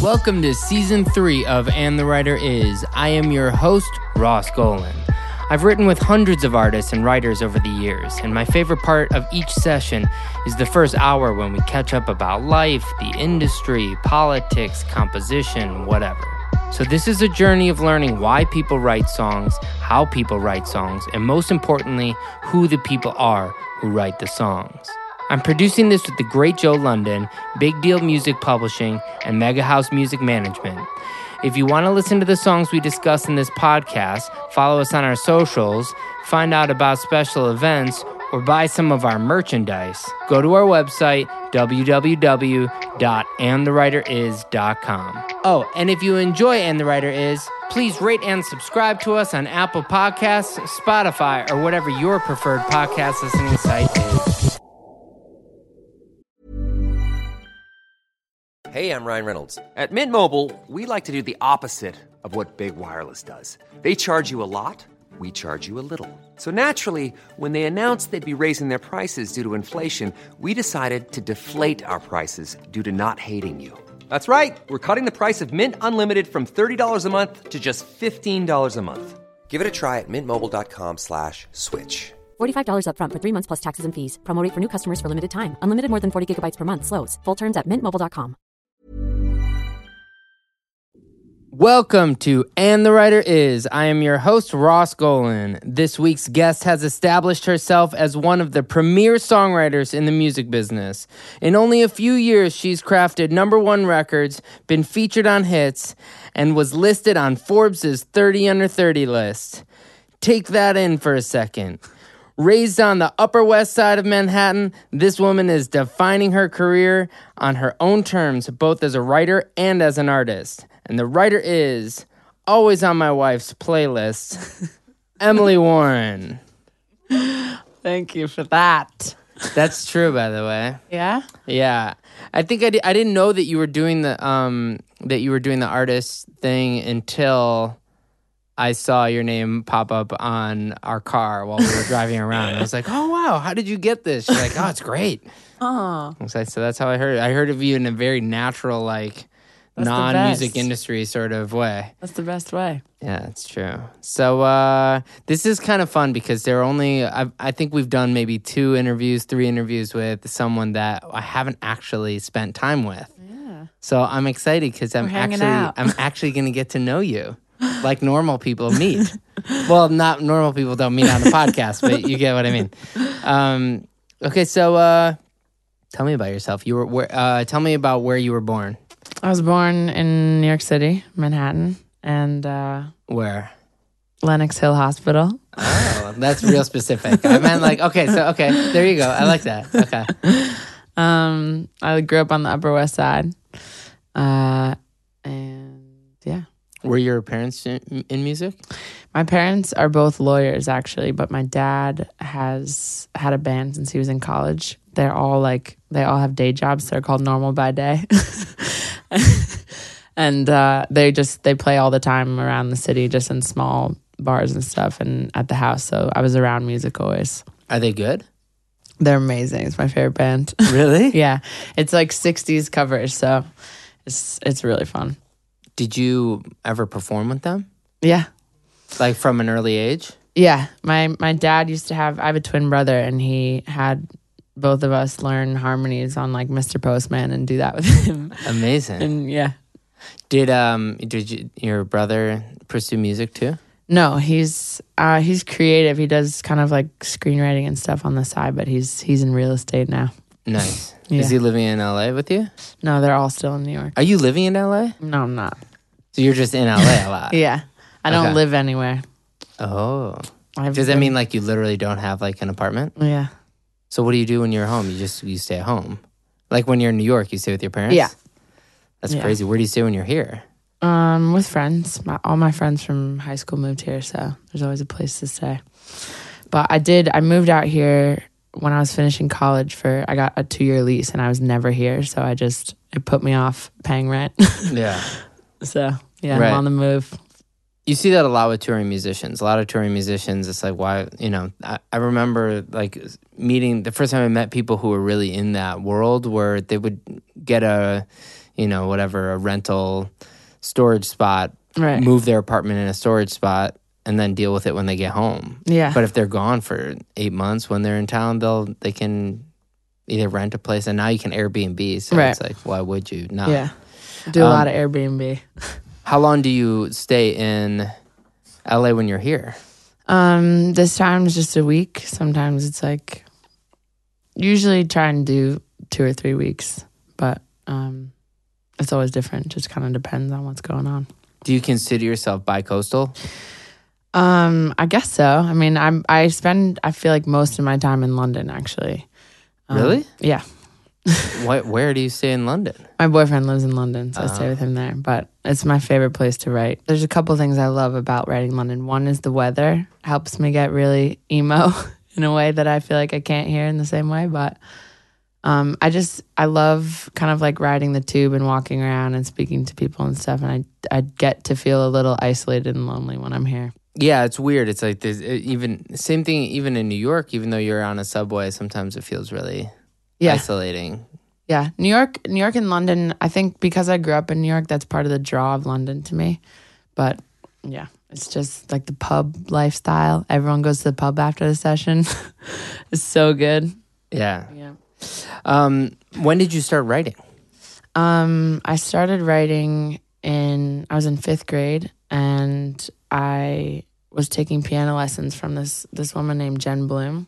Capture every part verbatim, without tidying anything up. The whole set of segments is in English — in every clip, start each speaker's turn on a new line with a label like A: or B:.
A: Welcome to Season three of And the Writer Is. I am your host, Ross Golan. I've written with hundreds of artists and writers over the years, and my favorite part of each session is the first hour when we catch up about life, the industry, politics, composition, whatever. So this is a journey of learning why people write songs, how people write songs, and most importantly, who the people are who write the songs. I'm producing this with the great Joe London, Big Deal Music Publishing, and Mega House Music Management. If you want to listen to the songs we discuss in this podcast, follow us on our socials, find out about special events, or buy some of our merchandise, go to our website, w w w dot and the writer is dot com. Oh, and if you enjoy And the Writer Is, please rate and subscribe to us on Apple Podcasts, Spotify, or whatever your preferred podcast listening site is.
B: Hey, I'm Ryan Reynolds. At Mint Mobile, we like to do the opposite of what Big Wireless does. They charge you a lot, we charge you a little. So naturally, when they announced they'd be raising their prices due to inflation, we decided to deflate our prices due to not hating you. That's right. We're cutting the price of Mint Unlimited from thirty dollars a month to just fifteen dollars a month. Give it a try at mintmobile.com slash switch.
C: forty-five dollars up front for three months plus taxes and fees. Promo rate for new customers for limited time. Unlimited more than forty gigabytes per month. Slows full terms at mint mobile dot com.
A: Welcome to And the Writer Is. I am your host, Ross Golan. This week's guest has established herself as one of the premier songwriters in the music business. In only a few years, she's crafted number one records, been featured on hits, and was listed on Forbes' thirty under thirty list. Take that in for a second. Raised on the Upper West Side of Manhattan, this woman is defining her career on her own terms, both as a writer and as an artist. And the writer is, always on my wife's playlist, Emily Warren.
D: Thank you for that.
A: That's true, by the way.
D: Yeah?
A: Yeah. I think I, di- I didn't know that you were doing the um that you were doing the artist thing until I saw your name pop up on our car while we were driving around. I was like, oh, wow, how did you get this? She's like, oh, it's great.
D: Oh.
A: So, so that's how I heard it. I heard of you in a very natural, like,
D: That's
A: non-music
D: best.
A: industry sort of way.
D: That's the best way.
A: Yeah, that's true. So uh, this is kind of fun because there are only, I, I think we've done maybe two interviews, three interviews with someone that I haven't actually spent time with.
D: Yeah.
A: So I'm excited because I'm
D: We're hanging
A: actually,
D: out.
A: I'm actually going to get to know you. Like normal people meet. Well, not normal people don't meet on the podcast, but you get what I mean. Um, okay, so uh, tell me about yourself. You were where, uh, tell me about where you were born.
D: I was born in New York City, Manhattan, and uh,
A: Where?
D: Lenox Hill Hospital.
A: Oh, that's real specific. I meant like, okay, so okay, there you go. I like that. Okay.
D: Um, I grew up on the Upper West Side, uh, and yeah.
A: Were your parents in, in music?
D: My parents are both lawyers, actually, but my dad has had a band since he was in college. They're all like, they all have day jobs. They're called Normal by Day. And uh, they just, they play all the time around the city, just in small bars and stuff and at the house. So I was around music always.
A: Are they good?
D: They're amazing. It's my favorite band.
A: Really?
D: Yeah. It's like sixties covers. So it's it's really fun.
A: Did you ever perform with them?
D: Yeah.
A: Like from an early age?
D: Yeah. My, my dad used to have, I have a twin brother, and he had both of us learn harmonies on like Mister Postman and do that with him.
A: Amazing.
D: And yeah.
A: Did um did you, your brother pursue music too?
D: No, he's uh, he's creative. He does kind of like screenwriting and stuff on the side, but he's he's in real estate now.
A: Nice.
D: Yeah.
A: Is he living in L A with you?
D: No, they're all still in New York.
A: Are you living in L A?
D: No, I'm not.
A: So you're just in L A a lot?
D: Yeah. I don't
A: Okay.
D: live anywhere.
A: Oh.
D: I've
A: Does that
D: been-
A: mean like you literally don't have like an apartment?
D: Yeah.
A: So what do you do when you're home? You just you stay at home? Like when you're in New York, you stay with your parents?
D: Yeah.
A: That's
D: Yeah.
A: crazy. Where do you stay when you're here?
D: Um, with friends. My, all my friends from high school moved here, so there's always a place to stay. But I did, I moved out here when I was finishing college for, I got a two-year lease, and I was never here, so I just, it put me off paying rent.
A: Yeah.
D: So, yeah,
A: Right.
D: I'm on the move.
A: You see that a lot with touring musicians. A lot of touring musicians, it's like, why, you know, I, I remember like meeting, the first time I met people who were really in that world where they would get a, you know, whatever, a rental storage spot,
D: Right.
A: move their apartment in a storage spot, and then deal with it when they get home.
D: Yeah.
A: But if they're gone for eight months when they're in town, they'll they can either rent a place, and now you can Airbnb. So
D: Right.
A: it's like, why would you not?
D: Yeah. Do a
A: Um,
D: lot of Airbnb.
A: How long do you stay in L A when you're here?
D: Um, this time is just a week. Sometimes it's like, usually try and do two or three weeks, but um, it's always different. Just kind of depends on what's going on.
A: Do you consider yourself bi-coastal?
D: Um, I guess so. I mean, I'm I spend I feel like most of my time in London actually. Um,
A: Really?
D: Yeah.
A: What? Where do you stay in London?
D: My boyfriend lives in London, so I
A: Uh-huh.
D: stay with him there. But it's my favorite place to write. There's a couple things I love about writing London. One is the weather. Helps me get really emo in a way that I feel like I can't hear in the same way. But um, I just, I love kind of like riding the tube and walking around and speaking to people and stuff. And I, I get to feel a little isolated and lonely when I'm here.
A: Yeah, it's weird. It's like there's uh, even same thing even in New York. Even though you're on a subway, sometimes it feels really
D: Yeah.
A: isolating.
D: Yeah, New York, New York and London. I think because I grew up in New York, that's part of the draw of London to me. But yeah, it's just like the pub lifestyle. Everyone goes to the pub after the session. It's so good.
A: Yeah.
D: Yeah.
A: Um, when did you start writing?
D: Um, I started writing in. I was in fifth grade, and I was taking piano lessons from this this woman named Jen Bloom.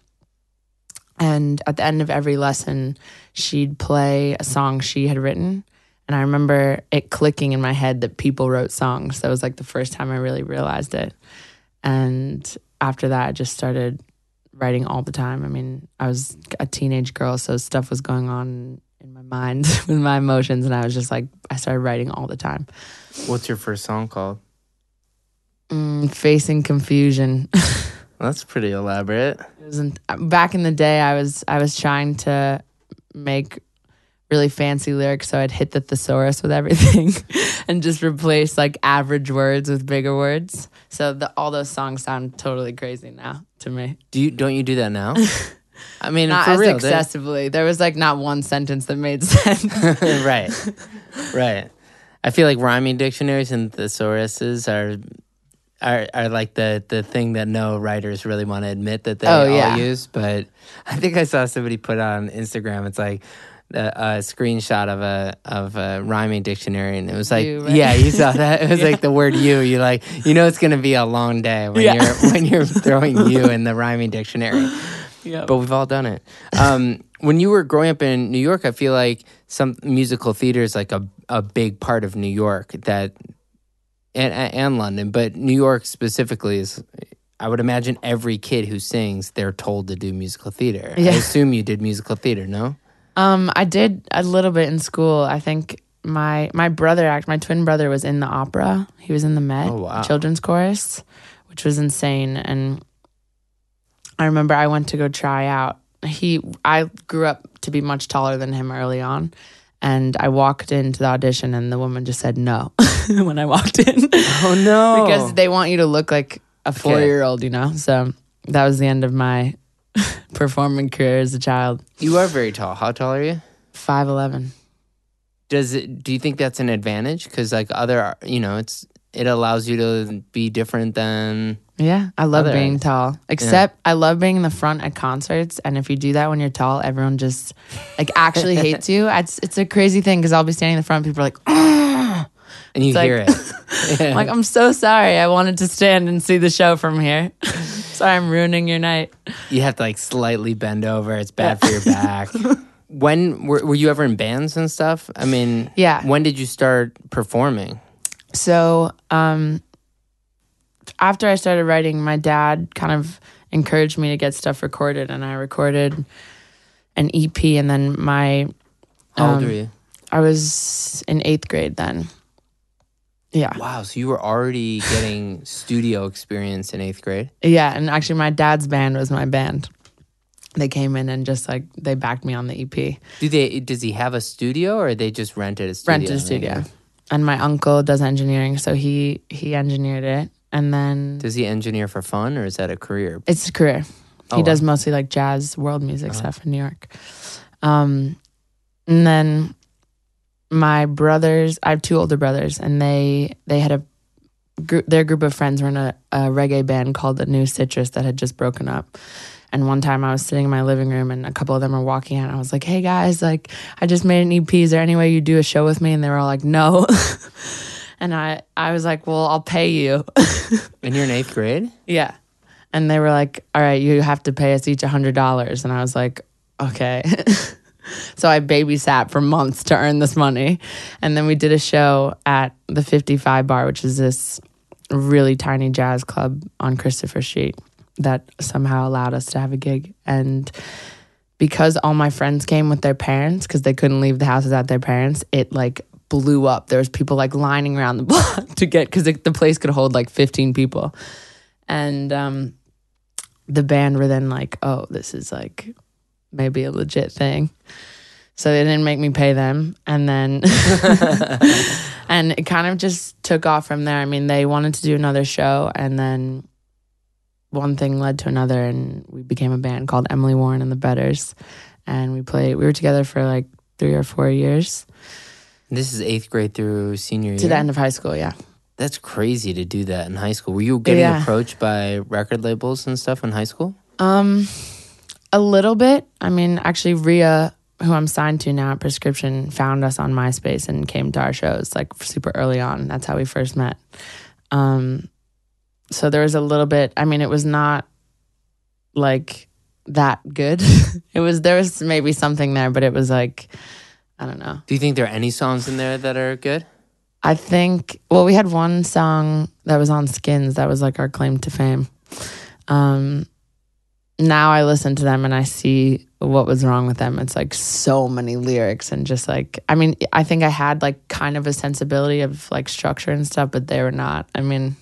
D: And at the end of every lesson, she'd play a song she had written. And I remember it clicking in my head that people wrote songs. That was like the first time I really realized it. And after that, I just started writing all the time. I mean, I was a teenage girl, so stuff was going on in my mind with my emotions. And I was just like, I started writing all the time.
A: What's your first song called?
D: Mm, Facing Confusion.
A: Well, that's pretty elaborate.
D: It wasn't, back in the day, I was I was trying to make really fancy lyrics, so I'd hit the thesaurus with everything and just replace like average words with bigger words. So the, all those songs sound totally crazy now to me.
A: Do you don't you do that now? I mean,
D: Not
A: for
D: as
A: real,
D: excessively. There was like not one sentence that made sense.
A: they- right, right. I feel like rhyming dictionaries and thesauruses are are are like the the thing that no writers really want to admit that they
D: Oh,
A: all
D: yeah.
A: use. But I think I saw somebody put on Instagram. It's like a, a screenshot of a of a rhyming dictionary, and it was like,
D: You, right?
A: yeah, you saw that. It was like the word "you." You like, you know, it's gonna be a long day when
D: Yeah.
A: you're when you're throwing "you" in the rhyming dictionary.
D: Yep.
A: But we've all done it. Um, when you were growing up in New York, I feel like some musical theater is like a a big part of New York that. And, and London, but New York specifically is, I would imagine every kid who sings, they're told to do musical theater.
D: Yeah.
A: I assume you did musical theater, no?
D: Um, I did a little bit in school. I think my my brother, act my twin brother, was in the opera. He was in the Met
A: Oh, wow.
D: children's chorus, which was insane. And I remember I went to go try out. He, I grew up to be much taller than him early on, and I walked into the audition, and the woman just said no when I walked in.
A: Oh, no.
D: Because they want you to look like a four-year-old, you know. So that was the end of my performing career as a child.
A: You are very tall. How tall are you?
D: five eleven.
A: Does it? Do you think that's an advantage? Because like other, you know, it's it allows you to be different than.
D: Yeah, I love
A: Other
D: being
A: acts.
D: tall. Except I love being in the front at concerts. And if you do that when you're tall, everyone just like actually hates you. It's it's a crazy thing because I'll be standing in the front, people are like, "Ugh."
A: And you
D: It's
A: hear
D: like-
A: it.
D: I'm like, I'm so sorry. I wanted to stand and see the show from here. Sorry, I'm ruining your night.
A: You have to like slightly bend over. It's bad for your back. When were, were you ever in bands and stuff? I mean,
D: Yeah.
A: When did you start performing?
D: So um, after I started writing, my dad kind of encouraged me to get stuff recorded, and I recorded an E P. And then my
A: How old
D: Um,
A: were you?
D: I was in eighth grade then. Yeah.
A: Wow, so you were already getting studio experience in eighth grade?
D: Yeah, and actually my dad's band was my band. They came in and just like they backed me on the E P.
A: Do they? Does he have a studio, or they just rented a studio?
D: Rented a studio. And my uncle does engineering, so he he engineered it. And then
A: Does he engineer for fun, or is that a career?
D: it's a career.
A: Oh,
D: he
A: wow.
D: does mostly like jazz, world music stuff in New York. Um, and then my brothers, I have two older brothers, and they they had a group, their group of friends were in a, a reggae band called the New Citrus that had just broken up. And one time I was sitting in my living room and a couple of them were walking out and I was like, hey guys, like I just made an E P. Is there any way you do a show with me? And they were all like, no. And I, I was like, well, I'll pay you.
A: And you're in eighth grade?
D: Yeah. And they were like, all right, you have to pay us each one hundred dollars. And I was like, okay. So I babysat for months to earn this money. And then we did a show at the fifty-five Bar, which is this really tiny jazz club on Christopher Street that somehow allowed us to have a gig. And because all my friends came with their parents, because they couldn't leave the house without their parents, it like blew up. There was people like lining around the block to get, because the place could hold like fifteen people. And um, the band were then like, oh, this is like maybe a legit thing. So they didn't make me pay them. And then, and it kind of just took off from there. I mean, they wanted to do another show, and then one thing led to another, and we became a band called Emily Warren and the Betters. And we played, we were together for like three or four years.
A: This is eighth grade through senior year?
D: To the end of high school, yeah.
A: That's crazy to do that in high school. Were you getting
D: Yeah.
A: approached by record labels and stuff in high school?
D: Um, a little bit. I mean, actually, Rhea, who I'm signed to now at Prescription, found us on MySpace and came to our shows like super early on. That's how we first met. Um, so there was a little bit. I mean, it was not like that good. It was, there was maybe something there, but it was like, I don't know.
A: Do you think there are any songs in there that are good?
D: I think, well, we had one song that was on Skins that was like our claim to fame. Um, now I listen to them and I see what was wrong with them. It's like so many lyrics and just like, I mean, I think I had like kind of a sensibility of like structure and stuff, but they were not. I mean,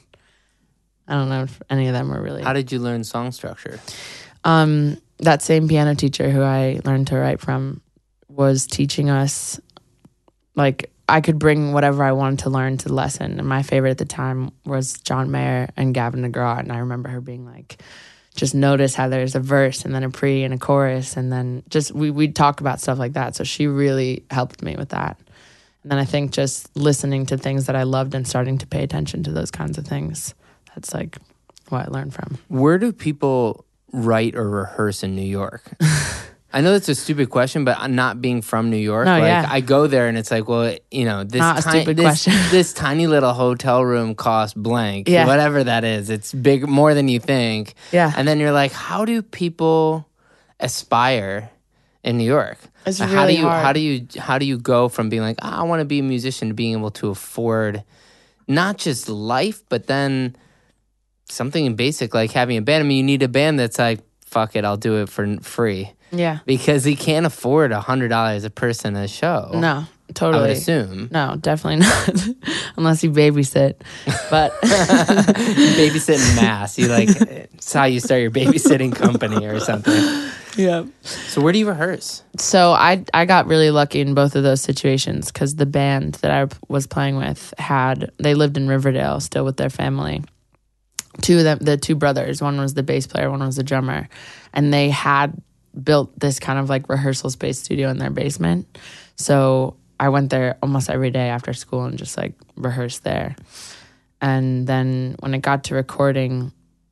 D: I don't know if any of them were really.
A: How did you learn song structure?
D: Um, that same piano teacher who I learned to write from was teaching us, like, I could bring whatever I wanted to learn to the lesson. And my favorite at the time was John Mayer and Gavin DeGraw. And I remember her being like, just notice how there's a verse and then a pre and a chorus. And then just, we, we'd talk about stuff like that. So she really helped me with that. And then I think just listening to things that I loved and starting to pay attention to those kinds of things. That's like what I learned from.
A: Where do people write or rehearse in New York? I know that's a stupid question, but I'm not being from New York.
D: No,
A: like
D: yeah.
A: I go there and it's like, well, you know, this,
D: Not a
A: ti-
D: stupid
A: this,
D: question.
A: this tiny little hotel room costs blank,
D: Yeah.
A: whatever that is. It's big, more than you think.
D: Yeah.
A: And then you're like, how do people aspire in New York?
D: It's
A: Like,
D: really
A: how do you
D: hard.
A: how do you how do you go from being like, oh, I want to be a musician to being able to afford not just life, but then something basic like having a band. I mean, you need a band that's like, fuck it, I'll do it for n- free.
D: Yeah.
A: Because he can't afford a hundred dollars a person a show.
D: No,
A: I
D: totally.
A: would assume.
D: No, definitely not. Unless you babysit. But
A: Babysit in Mass. You like it's how you start your babysitting company or something.
D: yeah.
A: So where do you rehearse?
D: So I I got really lucky in both of those situations because the band that I was playing with had, they lived in Riverdale still with their family. Two of them, the two brothers, one was the bass player, one was the drummer. And they had built this kind of like rehearsal space studio in their basement. So I went there almost every day after school and just like rehearsed there. And then when it got to recording,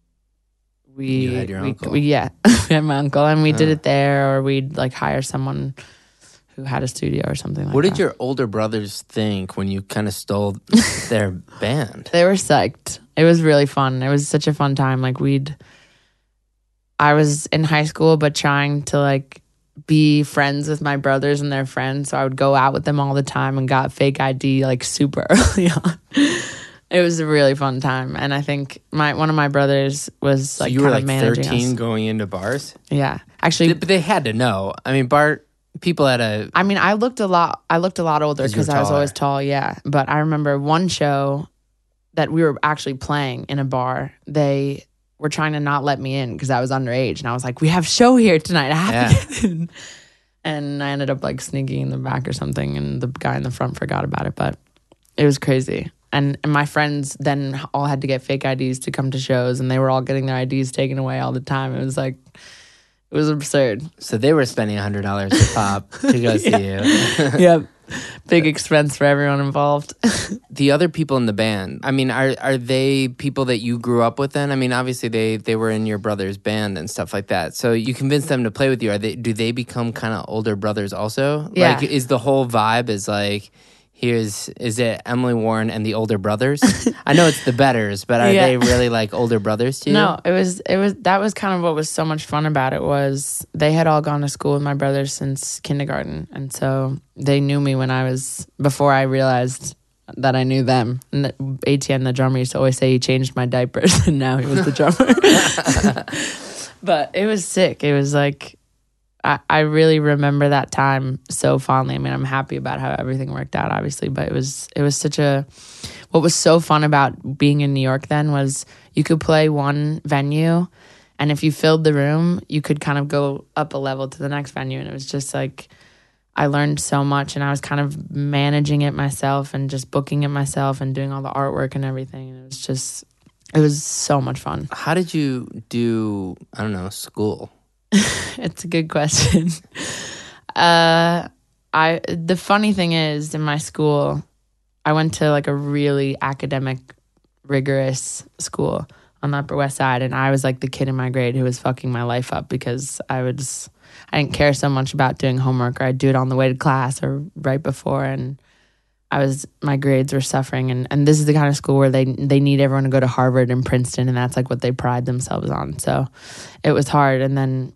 D: we,
A: You had your
D: we,
A: uncle.
D: we yeah, we had my uncle, and we did
A: Uh.
D: it there, or we'd like hire someone who had a studio or something like
A: What
D: that.
A: did your older brothers think when you kind of stole their band?
D: They were psyched. It was really fun. It was such a fun time. Like we'd, I was in high school, but trying to like be friends with my brothers and their friends. So I would go out with them all the time and got fake I D like super early on. It was a really fun time. And I think my one of my brothers was
A: So
D: like
A: you were
D: kind
A: like
D: of managing
A: thirteen
D: us.
A: going into bars?
D: Yeah. Actually,
A: But they had to know. I mean, bar people had a
D: I mean, I looked a lot. I looked a lot older
A: 'Cause you were
D: because I was
A: taller.
D: always tall. Yeah, but I remember one show that we were actually playing in a bar. They were trying to not let me in because I was underage, and I was like, "We have show here tonight. I have
A: Yeah.
D: to get in." And I ended up like sneaking in the back or something, and the guy in the front forgot about it. But it was crazy. And, and my friends then all had to get fake I Ds to come to shows, and they were all getting their I Ds taken away all the time. It was like, it was absurd.
A: so they were spending a hundred dollars a pop to go see you.
D: Yep. Big expense for everyone involved.
A: The other people in the band, I mean, are are they people that you grew up with then? I mean, obviously they, they were in your brother's band and stuff like that. So you convinced them to play with you. Are they? Do they become kind of older brothers also?
D: Yeah.
A: Like, is the whole vibe is like, here's, is it Emily Warren and the older brothers? I know it's the Betters, but are
D: Yeah.
A: they really like older brothers to you?
D: No, it was it was that was kind of what was so much fun about it was they had all gone to school with my brothers since kindergarten, and so they knew me when I was before I realized that I knew them. And A T N, the drummer, used to always say he changed my diapers, and now he was the drummer. But it was sick. It was like I, I really remember that time so fondly. I mean, I'm happy about how everything worked out, obviously, but it was it was such a. What was so fun about being in New York then was you could play one venue, and if you filled the room, you could kind of go up a level to the next venue, and it was just like I learned so much, and I was kind of managing it myself and just booking it myself and doing all the artwork and everything, and it was just it was so much fun.
A: How did you do, I don't know, school?
D: It's a good question. uh, I the funny thing is, in my school, I went to like a really academic, rigorous school on the Upper West Side, and I was like the kid in my grade who was fucking my life up because I was I didn't care so much about doing homework, or I'd do it on the way to class or right before, and I was my grades were suffering, and, and this is the kind of school where they they need everyone to go to Harvard and Princeton, and that's like what they pride themselves on. So it was hard, and then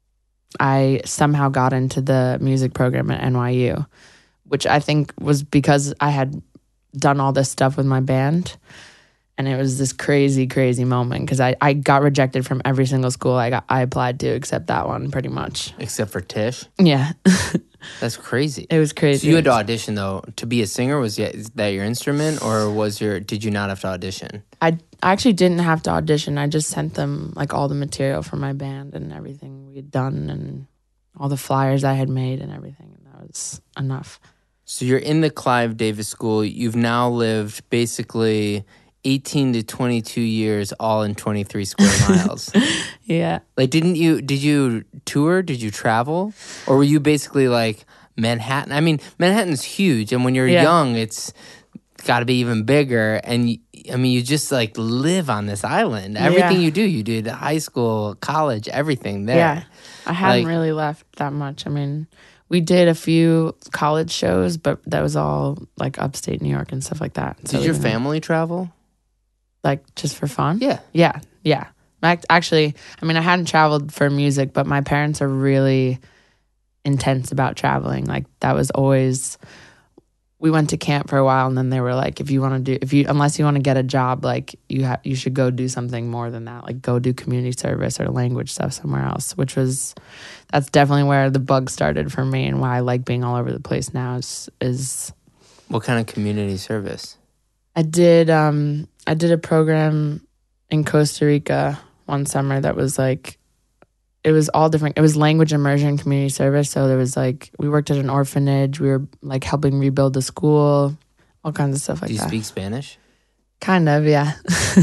D: I somehow got into the music program at N Y U, which I think was because I had done all this stuff with my band, and it was this crazy, crazy moment because I, I got rejected from every single school I got I applied to except that one, pretty much.
A: Except for Tish?
D: Yeah.
A: That's crazy.
D: It was crazy.
A: So you had to audition though to be a singer. Was that your instrument, or was your? Did you not have to audition?
D: I I actually didn't have to audition. I just sent them like all the material for my band and everything we had done and all the flyers I had made and everything, and that was enough.
A: So you're in the Clive Davis School. You've now lived basically eighteen to twenty-two years, all in twenty-three square miles.
D: Yeah.
A: Like, didn't you? Did you tour? Did you travel, or were you basically like Manhattan? I mean, Manhattan's huge, and when you're
D: Yeah.
A: young, it's got to be even bigger. And y- I mean, you just like live on this island. Everything
D: Yeah.
A: you do, you did high school, college, everything there.
D: Yeah. I hadn't
A: Like-
D: really left that much. I mean, we did a few college shows, but that was all like upstate New York and stuff like that. So
A: Did
D: we
A: your
D: didn't-
A: family travel?
D: like just for fun?
A: Yeah.
D: Yeah, yeah. Ac- Actually, I mean, I hadn't traveled for music, but my parents are really intense about traveling. Like that was always. We went to camp for a while, and then they were like, "If you want to do, if you unless you want to get a job, like you have, you should go do something more than that. Like go do community service or language stuff somewhere else." Which was, that's definitely where the bug started for me, and why I like being all over the place now. Is is
A: What kind of community service?
D: I did um I did a program in Costa Rica one summer that was like it was all different. It was language immersion community service. So there was like we worked at an orphanage, we were like helping rebuild the school, all kinds of stuff like
A: Do you
D: that.
A: speak Spanish?
D: Kind of, yeah.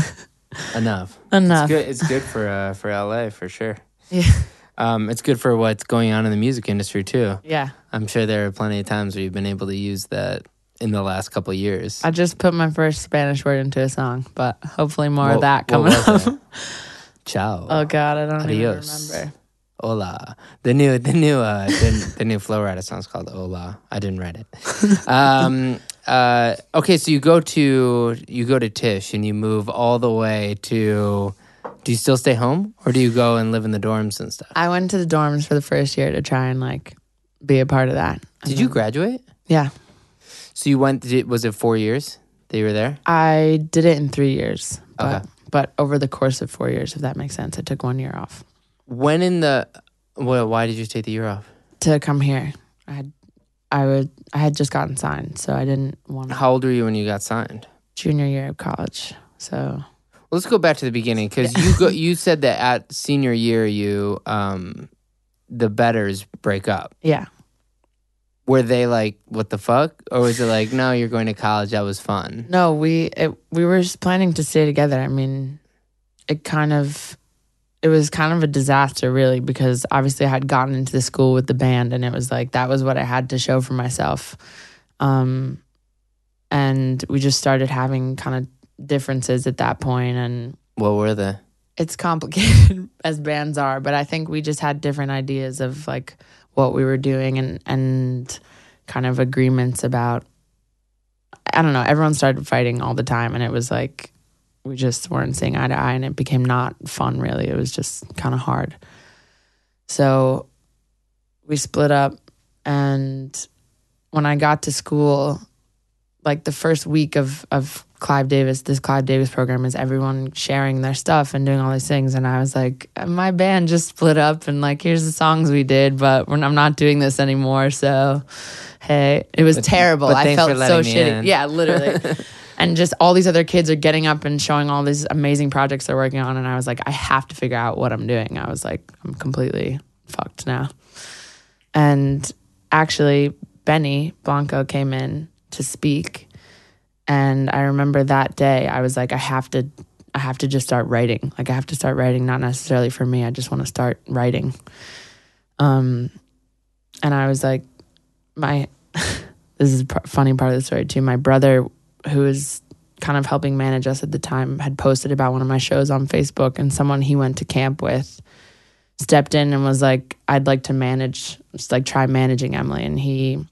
A: Enough.
D: Enough.
A: It's good. It's good for uh, for L A for sure.
D: Yeah.
A: Um, it's good for what's going on in the music industry too.
D: Yeah.
A: I'm sure there are plenty of times where you've been able to use that in the last couple of years.
D: I just put my first Spanish word into a song, but hopefully more
A: What-
D: of that
A: what
D: coming
A: was
D: up.
A: that? Ciao.
D: Oh God, I don't
A: Adios.
D: even remember.
A: Hola. The new the new uh the, the new Flow Rider song's called Hola. I didn't write it. Um uh okay, so you go to you go to Tisch and you move all the way to do you still stay home or do you go and live in the dorms and stuff?
D: I went to the dorms for the first year to try and like be a part of that.
A: Did you graduate?
D: Yeah.
A: So you went did, was it four years that you were there?
D: I did it in three years. But,
A: Okay.
D: but over the course of four years, if that makes sense, I took one year off
A: When in the well, why did you take the year off?
D: to come here. I had, I would, I had just gotten signed, so I didn't want to.
A: How old were you when you got signed?
D: Junior year of college. So
A: Well, let's go back to the beginning because you go, you said that at senior year you um the betters break up.
D: yeah,
A: Were they like, what the fuck? Or was it like, no, you're going to college, that was fun?
D: no, we it, we were just planning to stay together. I mean, it kind of, it was kind of a disaster, really, because obviously I had gotten into the school with the band, and it was like that was what I had to show for myself. Um, and we just started having kind of differences at that point. And
A: What were they?
D: it's complicated as bands are, but I think we just had different ideas of like what we were doing and, and kind of agreements about, I don't know, everyone started fighting all the time, and it was like we just weren't seeing eye to eye, and it became not fun really. It was just kind of hard. So we split up, and when I got to school, like the first week of, of Clive Davis, this Clive Davis program is everyone sharing their stuff and doing all these things. And I was like, my band just split up, and like, here's the songs we did, but we're, I'm not doing this anymore. So, hey, it was
A: But-
D: terrible.
A: but
D: I
A: thanks
D: felt
A: for
D: so
A: letting me
D: shitty.
A: in.
D: Yeah, literally. And just all these other kids are getting up and showing all these amazing projects they're working on. And I was like, I have to figure out what I'm doing. I was like, I'm completely fucked now. And actually, Benny Blanco came in to speak. And I remember that day, I was like, I have to, I have to just start writing. Like, I have to start writing, not necessarily for me. I just want to start writing. Um, and I was like, my, this is a funny part of the story too. My brother, who was kind of helping manage us at the time, had posted about one of my shows on Facebook, and someone he went to camp with stepped in and was like, I'd like to manage, just like try managing Emily. And he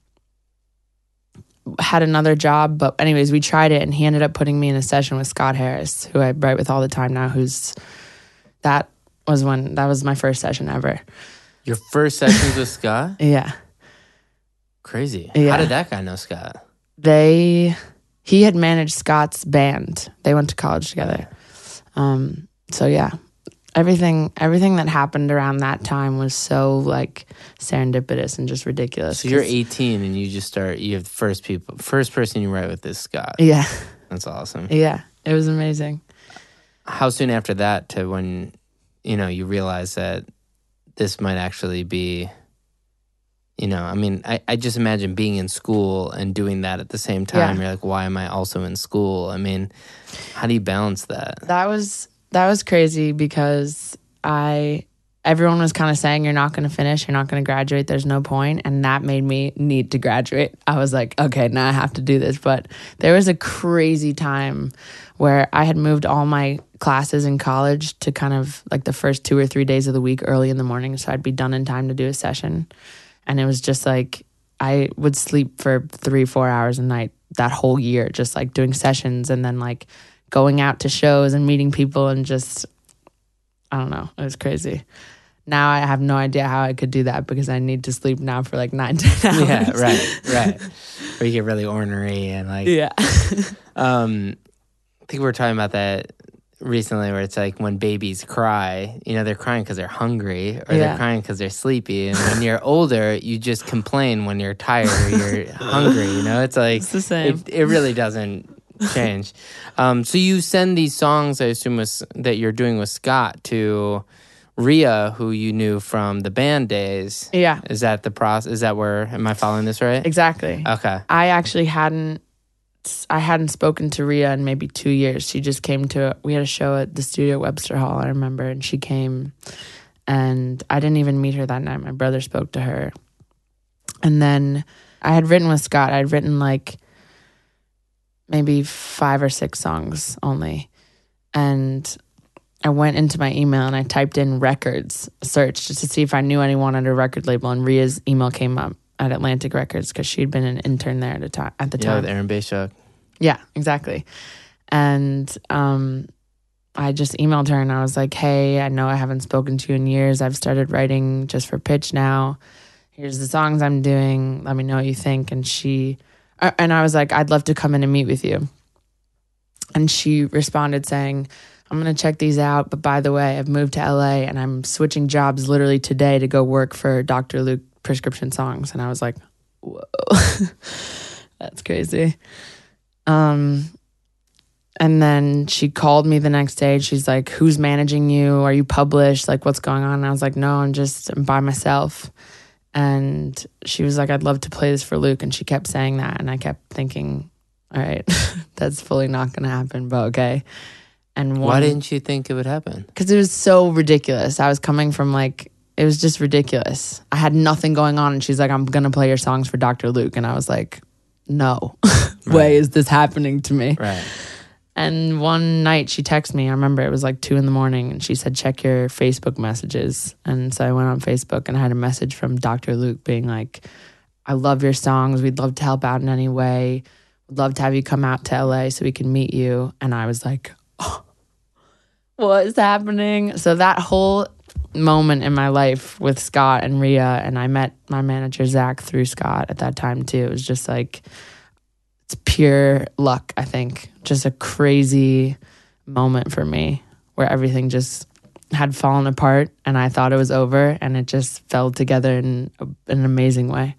D: had another job, but anyways, we tried it, and he ended up putting me in a session with Scott Harris, who I write with all the time now, who's, that was when, that was my first session ever.
A: Your first sessions with Scott?
D: Yeah.
A: Crazy.
D: Yeah.
A: How did that guy know Scott?
D: They, he had managed Scott's band. They went to college together. Um, so yeah, everything, everything that happened around that time was so like serendipitous and just ridiculous.
A: So you're
D: 'cause-
A: eighteen and you just start, you have the first people, first person you write with is Scott.
D: Yeah.
A: That's awesome.
D: Yeah. It was amazing.
A: How soon after that to when, you know, you realize that this might actually be, you know, I mean, I, I just imagine being in school and doing that at the same time.
D: Yeah.
A: You're like, why am I also in school? I mean, how do you balance that?
D: That was, that was crazy because I, everyone was kind of saying, you're not going to finish, you're not going to graduate, there's no point. And that made me need to graduate. I was like, okay, now I have to do this. But there was a crazy time where I had moved all my classes in college to kind of like the first two or three days of the week early in the morning. So I'd be done in time to do a session. And it was just like, I would sleep for three, four hours a night that whole year, just like doing sessions and then like going out to shows and meeting people and just, I don't know, it was crazy. Now I have no idea how I could do that because I need to sleep now for like nine, ten hours.
A: Yeah, right, right. Or you get really ornery and like,
D: Yeah.
A: um, I think we were talking about that recently where it's like when babies cry, you know, they're crying because they're hungry or
D: Yeah.
A: they're crying because they're sleepy. And when you're older, you just complain when you're tired or you're hungry, you know? It's like,
D: It's the same.
A: It, it really doesn't change. Um, so you send these songs, I assume, with, that you're doing with Scott to Rhea, who you knew from the band days.
D: Yeah,
A: Is that the process? Is that where, am I following this right?
D: exactly.
A: Okay.
D: I actually hadn't, I hadn't spoken to Rhea in maybe two years. She just came to, we had a show at the studio at Webster Hall, I remember, and she came and I didn't even meet her that night. My brother spoke to her. And then I had written with Scott. I had written like maybe five or six songs only. And I went into my email and I typed in records search just to see if I knew anyone at a record label. And Rhea's email came up at Atlantic Records because she'd been an intern there at, a time, at the
A: Yeah,
D: time.
A: with Aaron Bayshuk.
D: Yeah, exactly. And um, I just emailed her and I was like, hey, I know I haven't spoken to you in years. I've started writing just for pitch now. Here's the songs I'm doing. Let me know what you think. And she, uh, and I was like, I'd love to come in and meet with you. And she responded saying, I'm going to check these out. But by the way, I've moved to L A and I'm switching jobs literally today to go work for Doctor Luke Prescription Songs. And I was like, whoa, that's crazy. Um, and then she called me the next day. She's like, who's managing you? Are you published? Like, what's going on? And I was like, no, I'm just I'm by myself. And she was like, I'd love to play this for Luke. And she kept saying that. And I kept thinking, all right, that's fully not going to happen, but okay. And one,
A: Why didn't you think it would happen?
D: because it was so ridiculous. I was coming from like, it was just ridiculous. I had nothing going on. And she's like, I'm going to play your songs for Doctor Luke. And I was like, no way is this happening to me.
A: Right.
D: And one night she texted me. I remember it was like two in the morning, and she said, check your Facebook messages. And so I went on Facebook and I had a message from Doctor Luke being like, I love your songs. We'd love to help out in any way. We'd love to have you come out to L A so we can meet you. And I was like, oh, what is happening? So that whole moment in my life with Scott and Rhea, and I met my manager Zach through Scott at that time too. It was just like, it's pure luck, I think. Just a crazy moment for me where everything just had fallen apart and I thought it was over, and it just fell together in a, an amazing way.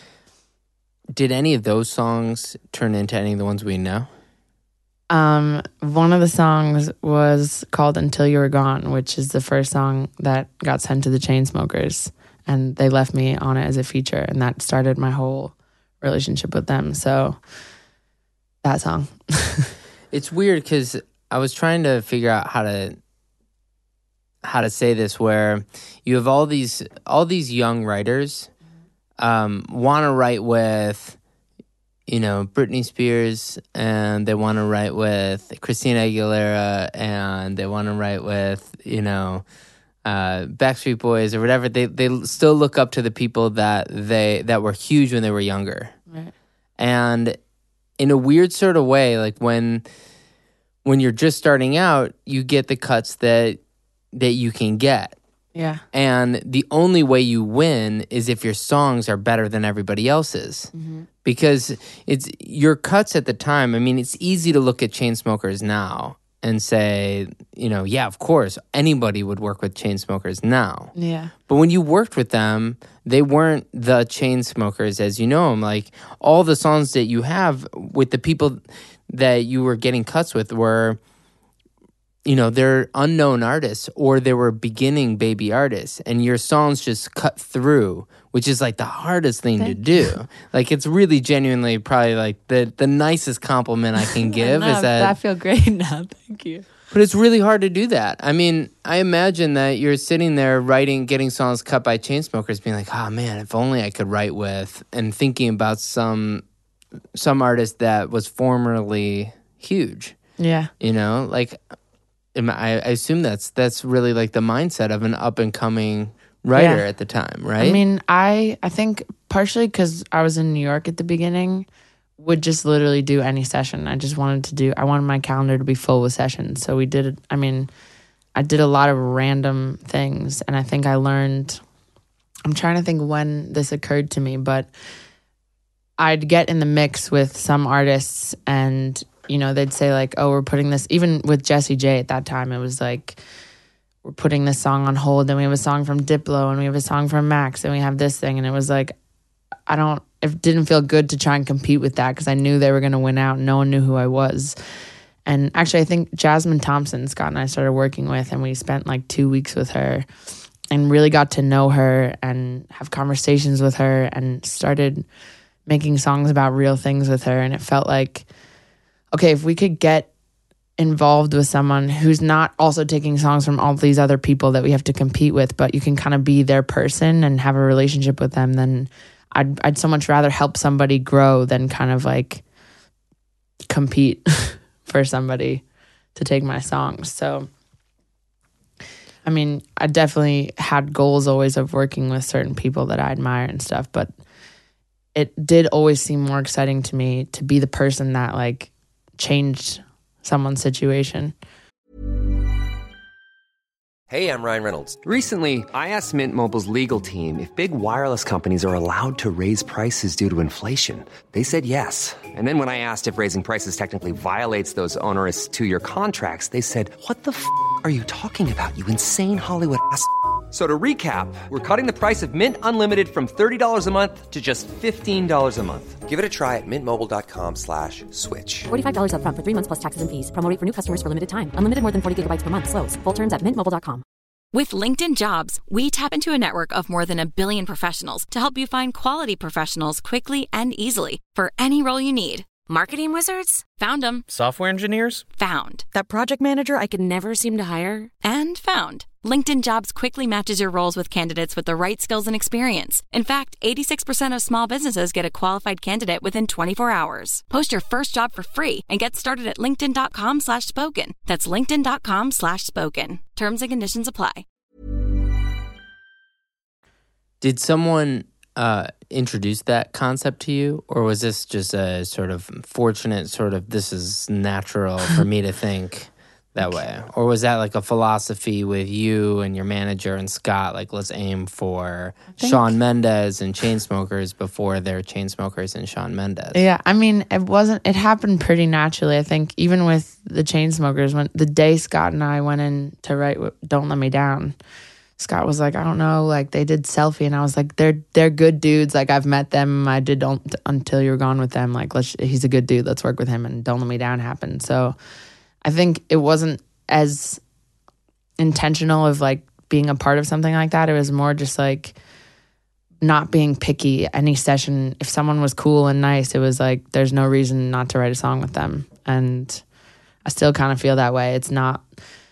A: Did any of those songs turn into any of the ones we know?
D: Um, one of the songs was called Until You Were Gone, which is the first song that got sent to the Chainsmokers, and they left me on it as a feature, and that started my whole relationship with them. So that song.
A: It's weird because I was trying to figure out how to how to say this, where you have all these all these young writers um, want to write with, you know, Britney Spears, and they want to write with Christina Aguilera, and they want to write with, you know, uh, Backstreet Boys or whatever. They they still look up to the people that they that were huge when they were younger,
D: Right.
A: and in a weird sort of way, like when when you're just starting out, you get the cuts that that you can get.
D: Yeah.
A: And the only way you win is if your songs are better than everybody else's.
D: Mm-hmm.
A: Because it's your cuts at the time. I mean, it's easy to look at Chainsmokers now and say, you know, yeah, of course, anybody would work with Chainsmokers now.
D: Yeah.
A: But when you worked with them, they weren't the Chainsmokers as you know them. Like, all the songs that you have with the people that you were getting cuts with were, you know, they're unknown artists, or they were beginning baby artists, and your songs just cut through, which is like the hardest thing
D: Thank
A: to do. Like, it's really genuinely probably like the, the nicest compliment I can give is that.
D: I feel great now. Thank you.
A: But it's really hard to do that. I mean, I imagine that you're sitting there writing, getting songs cut by Chainsmokers, being like, oh man, if only I could write with, and thinking about some some artist that was formerly huge.
D: Yeah.
A: You know, like, I, I assume that's that's really like the mindset of an up and coming writer
D: Yeah.
A: at the time, right?
D: I mean, I I think partially because I was in New York at the beginning, would just literally do any session. I just wanted to do, I wanted my calendar to be full with sessions. So we did, I mean, I did a lot of random things, and I think I learned, I'm trying to think when this occurred to me, but I'd get in the mix with some artists and, you know, they'd say like, oh, we're putting this, even with Jessie J at that time, it was like, we're putting this song on hold, then we have a song from Diplo, and we have a song from Max, and we have this thing, and it was like, I don't, it didn't feel good to try and compete with that because I knew they were going to win out and no one knew who I was. And actually, I think Jasmine Thompson, Scott and I started working with, and we spent like two weeks with her and really got to know her and have conversations with her and started making songs about real things with her. And it felt like, okay, if we could get involved with someone who's not also taking songs from all these other people that we have to compete with, but you can kind of be their person and have a relationship with them, then I'd I'd so much rather help somebody grow than kind of like compete for somebody to take my songs. So, I mean, I definitely had goals always of working with certain people that I admire and stuff, but it did always seem more exciting to me to be the person that like changed someone's situation.
B: Hey, I'm Ryan Reynolds. Recently, I asked Mint Mobile's legal team if big wireless companies are allowed to raise prices due to inflation. They said yes. And then when I asked if raising prices technically violates those onerous two-year contracts, they said, what the f*** are you talking about, you insane Hollywood ass f- So to recap, we're cutting the price of Mint Unlimited from thirty dollars a month to just fifteen dollars a month. Give it a try at mintmobile.com slash switch.
C: forty-five dollars up front for three months plus taxes and fees. Promo rate for new customers for limited time. Unlimited more than forty gigabytes per month. Slows full terms at mint mobile dot com.
E: With LinkedIn Jobs, we tap into a network of more than a billion professionals to help you find quality professionals quickly and easily for any role you need. Marketing wizards? Found them.
F: Software engineers?
E: Found.
G: That project manager I could never seem to hire?
E: And found. LinkedIn Jobs quickly matches your roles with candidates with the right skills and experience. In fact, eighty-six percent of small businesses get a qualified candidate within twenty-four hours. Post your first job for free and get started at linkedin.com slash spoken. That's linkedin.com slash spoken. Terms and conditions apply.
A: Did someone uh, introduce that concept to you, or was this just a sort of fortunate sort of, this is natural for me to think that way? Or was that like a philosophy with you and your manager and Scott, like let's aim for Shawn Mendes and Chainsmokers before they're Chainsmokers and Shawn Mendes?
D: Yeah, I mean, it wasn't, it happened pretty naturally. I think even with the Chainsmokers, when the day Scott and I went in to write Don't Let Me Down, Scott was like, I don't know, like they did Selfie, and I was like, they're they're good dudes. Like I've met them. I did don't Until You Were Gone with them. Like let's, he's a good dude. Let's work with him. And Don't Let Me Down happened. So I think it wasn't as intentional of like being a part of something like that. It was more just like not being picky. Any session, if someone was cool and nice, it was like there's no reason not to write a song with them. And I still kind of feel that way. It's not,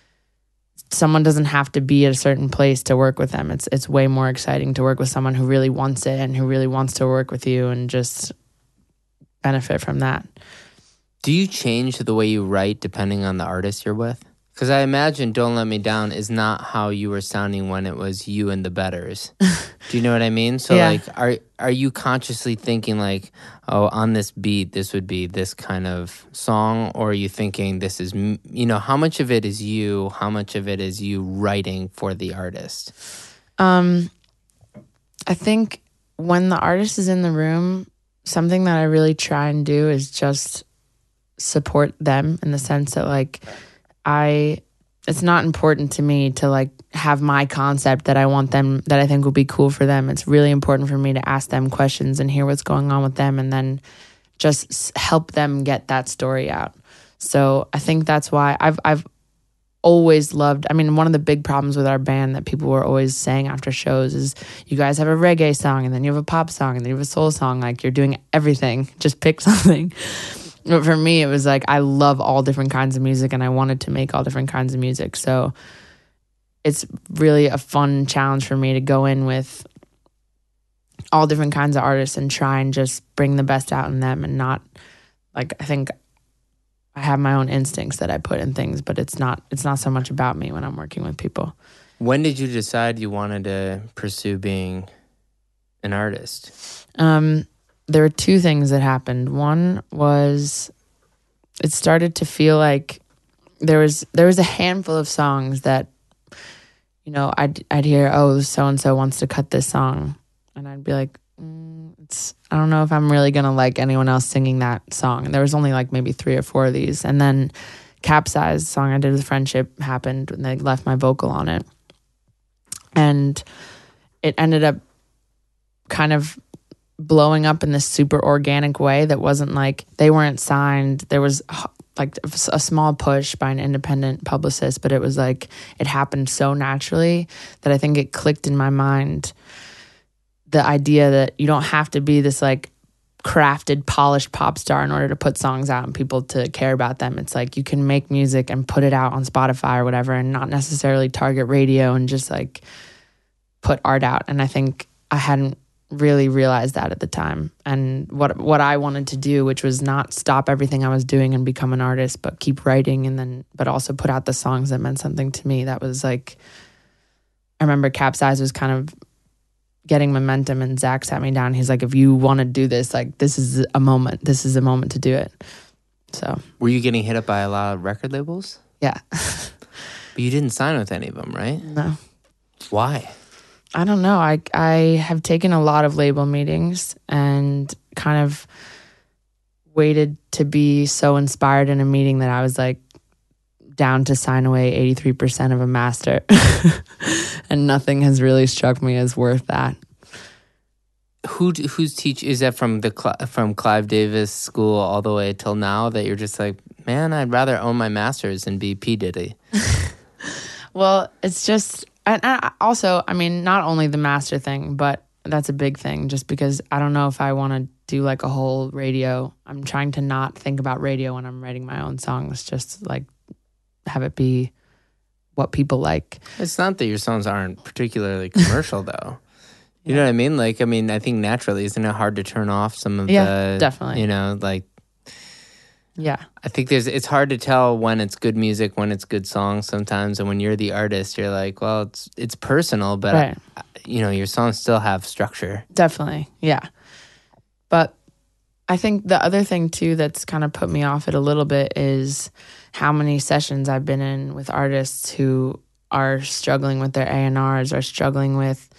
D: someone doesn't have to be at a certain place to work with them. It's it's way more exciting to work with someone who really wants it and who really wants to work with you and just benefit from that.
A: Do you change the way you write depending on the artist you're with? Because I imagine Don't Let Me Down is not how you were sounding when it was you and the Betters. Do you know what I mean? So
D: Yeah.
A: like, are are you consciously thinking like, oh, on this beat, this would be this kind of song? Or are you thinking this is, m- you know, how much of it is you? How much of it is you writing for the artist?
D: Um, I think when the artist is in the room, something that I really try and do is just support them in the sense that like I, it's not important to me to like have my concept that I want them, that I think will be cool for them. It's really important for me to ask them questions and hear what's going on with them and then just help them get that story out. So I think that's why I've, I've always loved, I mean, one of the big problems with our band that people were always saying after shows is you guys have a reggae song and then you have a pop song and then you have a soul song. Like you're doing everything, just pick something. But for me, it was like I love all different kinds of music and I wanted to make all different kinds of music. So it's really a fun challenge for me to go in with all different kinds of artists and try and just bring the best out in them and not, like, I think I have my own instincts that I put in things, but it's not it's not so much about me when I'm working with people.
A: When did you decide you wanted to pursue being an artist?
D: Um, there were two things that happened. One was it started to feel like there was there was a handful of songs that, you know, I'd I'd hear, oh, so and so wants to cut this song, and I'd be like, mm, it's I don't know if I'm really gonna like anyone else singing that song. And there was only like maybe three or four of these, and then Capsize song I did with Friendship happened, and they left my vocal on it, and it ended up kind of blowing up in this super organic way that wasn't like they weren't signed. There was like a small push by an independent publicist, but it was like it happened so naturally that I think it clicked in my mind the idea that you don't have to be this like crafted, polished pop star in order to put songs out and people to care about them. It's like you can make music and put it out on Spotify or whatever and not necessarily target radio and just like put art out. And I think I hadn't really realized that at the time. And what what I wanted to do, which was not stop everything I was doing and become an artist, but keep writing and then but also put out the songs that meant something to me. That was like, I remember Capsize was kind of getting momentum and Zach sat me down. He's like, if you want to do this, like this is a moment. This is a moment to do it. So
A: were you getting hit up by a lot of record labels?
D: Yeah.
A: But you didn't sign with any of them, right?
D: No.
A: Why?
D: I don't know. I I have taken a lot of label meetings and kind of waited to be so inspired in a meeting that I was like down to sign away eighty-three percent of a master. And nothing has really struck me as worth that.
A: Who who's teach is that from the from Clive Davis school all the way till now that you're just like, man, I'd rather own my masters than be P. Diddy?
D: Well, it's just and I also, I mean, not only the master thing, but that's a big thing just because I don't know if I want to do like a whole radio. I'm trying to not think about radio when I'm writing my own songs, just like have it be what people like.
A: It's not that your songs aren't particularly commercial, though. You know what I mean? Like, I mean, I think naturally, isn't it hard to turn off some of
D: Yeah,
A: the,
D: definitely.
A: you know, like,
D: Yeah.
A: I think there's, it's hard to tell when it's good music, when it's good songs sometimes. And when you're the artist, you're like, well, it's, it's personal, but,
D: Right.
A: I, you know, your songs still have structure.
D: Definitely. Yeah. But I think the other thing too that's kind of put me off it a little bit is how many sessions I've been in with artists who are struggling with their A and Rs or struggling with,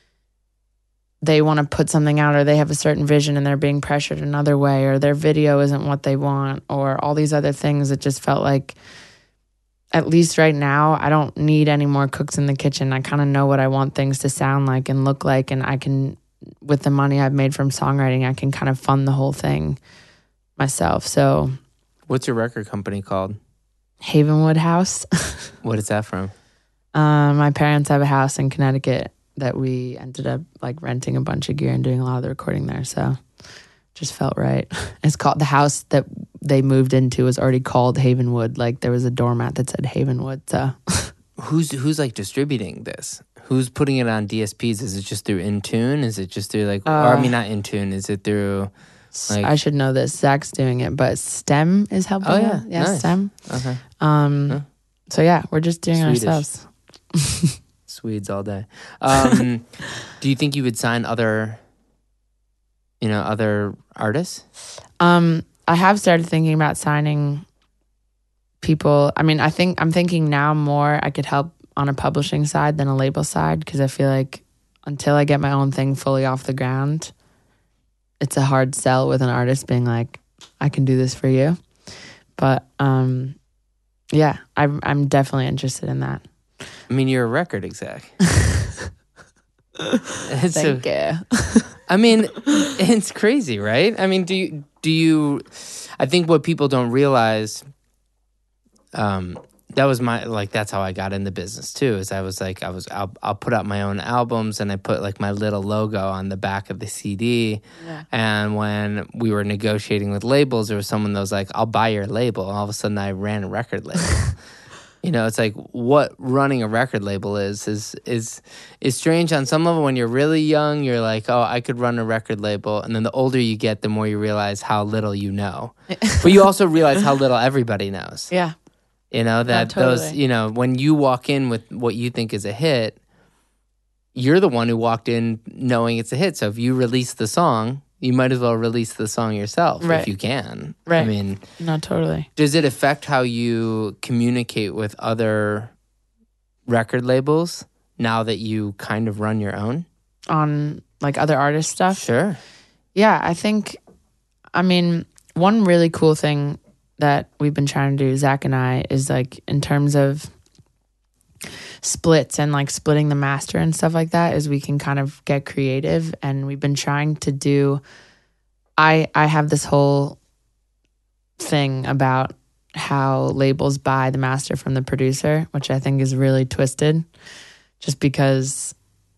D: they want to put something out or they have a certain vision and they're being pressured another way, or their video isn't what they want, or all these other things. It just felt like, at least right now, I don't need any more cooks in the kitchen. I kind of know what I want things to sound like and look like, and I can, with the money I've made from songwriting, I can kind of fund the whole thing myself. So
A: What's your record company called?
D: Havenwood House.
A: What is that from?
D: Um, my parents have a house in Connecticut that we ended up like renting a bunch of gear and doing a lot of the recording there. So just felt right. It's called, the house that they moved into was already called Havenwood. Like there was a doormat that said Havenwood. So
A: Who's who's like distributing this? Who's putting it on D S Ps? Is it just through Intune? Is it just through like,
D: Uh,
A: or I mean, not Intune. Is it through? Like,
D: I should know this. Zach's doing it, but STEM is helping.
A: Oh, yeah.
D: out. yeah,
A: Nice.
D: STEM.
A: Okay.
D: Um,
A: Huh.
D: So yeah, we're just doing
A: Swedish.
D: it ourselves.
A: Swedes all day. Um, do you think you would sign other, you know, other artists?
D: Um, I have started thinking about signing people. I mean, I think I'm thinking now more I could help on a publishing side than a label side, because I feel like until I get my own thing fully off the ground, it's a hard sell with an artist being like, I can do this for you. But um, yeah, I'm I'm definitely interested in that.
A: I mean, you're a record exec. It's
D: Thank
A: a-
D: you.
A: I mean, it's crazy, right? I mean, do you, do you, I think what people don't realize, um, that was my, like, that's how I got in the business too, is I was like, I was, I'll, I'll put out my own albums and I put like my little logo on the back of the C D.
D: Yeah.
A: And when we were negotiating with labels, there was someone that was like, I'll buy your label. And all of a sudden I ran a record label. You know, it's like what running a record label is, is, is, is strange on some level. When you're really young, you're like, oh, I could run a record label. And then the older you get, the more you realize how little you know. But you also realize how little everybody knows.
D: Yeah.
A: You know, that those,
D: totally.
A: you know, when you walk in with what you think is a hit, you're the one who walked in knowing it's a hit. So if you release the song, you might as well release the song yourself if
D: Right.
A: you can.
D: Right.
A: I mean,
D: No, totally.
A: does it affect how you communicate with other record labels now that you kind of run your own?
D: On like other artist stuff.
A: Sure.
D: Yeah, I think, I mean, one really cool thing that we've been trying to do, Zach and I, is like in terms of splits and like splitting the master and stuff like that, is we can kind of get creative. And we've been trying to do, I I have this whole thing about how labels buy the master from the producer, which I think is really twisted, just because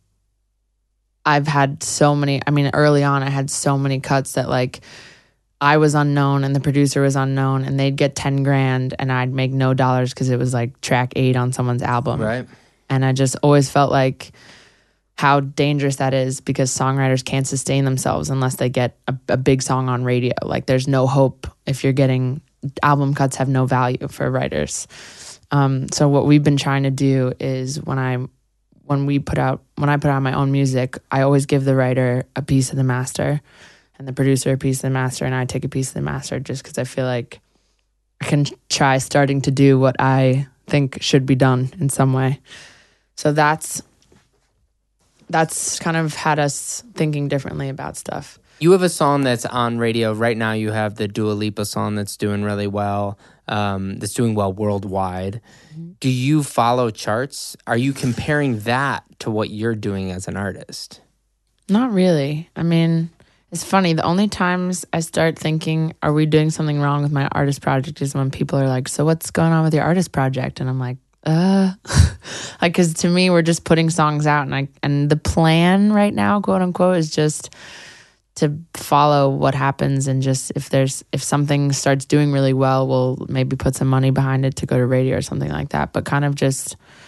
D: I've had so many, I mean, early on, I had so many cuts that like I was unknown and the producer was unknown, and they'd get ten grand and I'd make no dollars because it was like track eight on someone's album.
A: Right.
D: And I just always felt like how dangerous that is, because songwriters can't sustain themselves unless they get a, a big song on radio. Like there's no hope if you're getting, album cuts have no value for writers. Um, so what we've been trying to do is when I when we put out when I put out my own music, I always give the writer a piece of the master and the producer a piece of the master, and I take a piece of the master, just because I feel like I can try starting to do what I think should be done in some way. So that's that's kind of had us thinking differently about stuff.
A: You have a song that's on radio right now. You have the Dua Lipa song that's doing really well, um, that's doing well worldwide. Mm-hmm. Do you follow charts? Are you comparing that to what you're doing as an artist?
D: Not really. I mean, it's funny. The only times I start thinking, are we doing something wrong with my artist project, is when people are like, so what's going on with your artist project? And I'm like, uh, like, because to me, we're just putting songs out, and I and the plan right now, quote unquote, is just to follow what happens, and just if there's if something starts doing really well, we'll maybe put some money behind it to go to radio or something like that. But kind of just